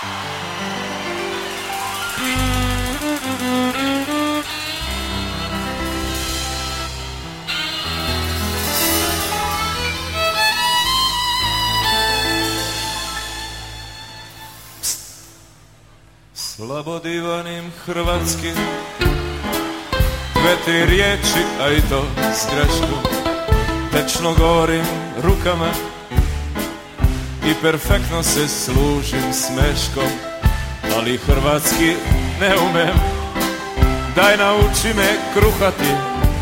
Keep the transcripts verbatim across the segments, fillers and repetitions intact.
Slabodivanim hrvatskim dve, tri riječi, a i to s greškom. Tečno govorim rukama i perfektno se služim smeškom, ali hrvatski ne umem, daj nauči me kruhati.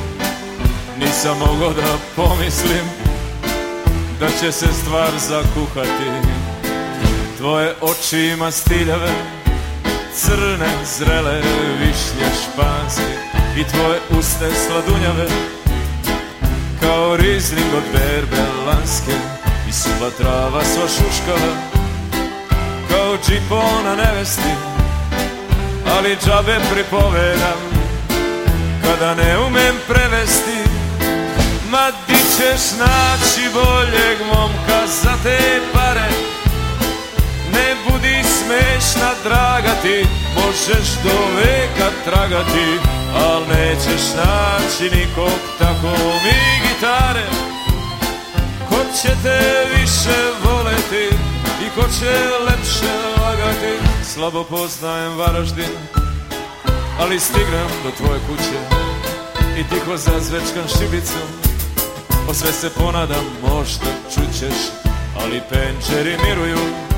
Nisam mogao da pomislim da će se stvar zakuhati. Tvoje oči ima stiljave, crne, zrele, višnje, španske, i tvoje usne sladunjave kao rizling od berbe lanske, i suva trava sva šuškava kao džipona nevesti. Ali džabe pripovedam kada ne umem prevesti. Ma di ćeš naći boljeg momka za te pare? Ne budi smešna, draga ti, možeš do veka tragati, al nećeš naći nikog tako mi gitare. Ko će te više voleti i ko će lepše lagati? Slabo poznajem Varaždin, ali stignem do tvoje kuće i tiho zazvečkam šibicom. O sve se ponadam, možda čućeš, ali penčeri miruju,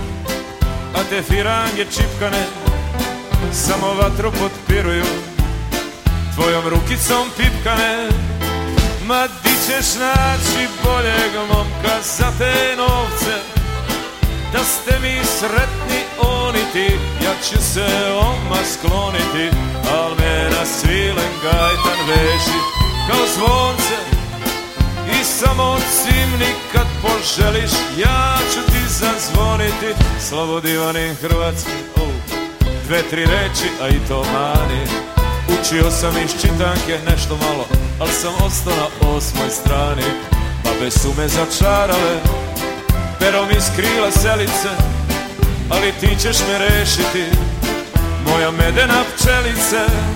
a te firange čipkane samo vatru potpiruju. Tvojom rukicom pipkane, ma di ćeš naći boljeg momka za te novce? Da ste mi sretni oni ti, ja ću se oma skloniti, al me na svilen gajtan veži kao zvonce. I samo cimni kad poželiš, ja ću ti zazvoniti. Slabodivanim hrvatskim, oh, dve, tri reči, a i to mani. Učio sam iz čitanke nešto malo, al sam ostao na osmoj strani. Babe su me začarale, perom iz krila selice, ali ti ćeš me rešiti, moja medena pčelice.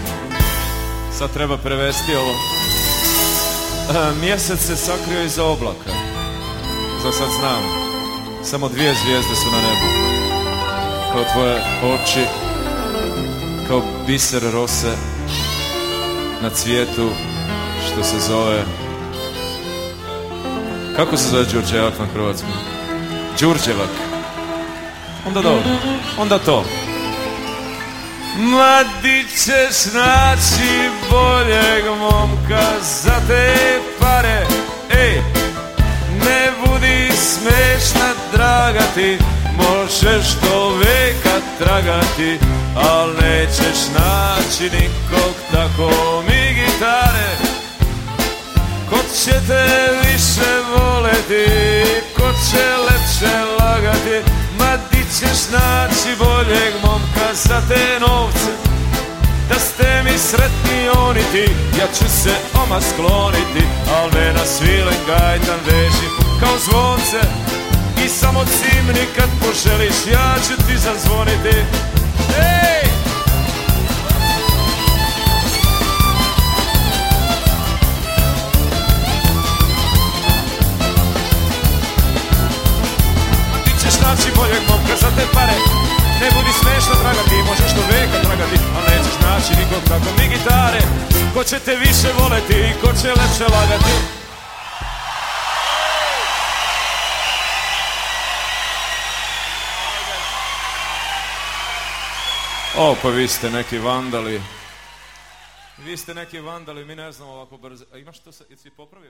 Sad treba prevesti ovo. Mjesec se sakrio iza oblaka, za sad znam, samo dvije zvijezde su na nebu, kao tvoje oči, kao biser rose na cvijetu što se zove... Kako se zove Đurđevak na hrvatskom? Đurđevak. Onda dobro, onda to. Ma di ćeš naći boljeg momka za te pare? Ej, ne budi smešna, draga ti, možeš do veka tragati, al nećeš naći nikog tako mi gitare. Ko će te više voleti, ko će lepše lagati? Ma di ćeš naći boljeg momka za te novce? Da ste mi sretni oni ti, ja ću se oma skloniti, al me na svilen gajtan veži kao zvonce. I samo cimni kad poželiš, ja ću ti zazvoniti. Ej! Naći boljeg momka za te pare, ne budi smešna, draga ti, možeš do veka tragati, al nećeš naći nikog tako mi gitare. Ko će te više voleti i ko će lepše lagati? O, pa vi ste neki vandali. Vi ste neki vandali, mi ne znamo ovako brzo. A imaš to, jesi popravio?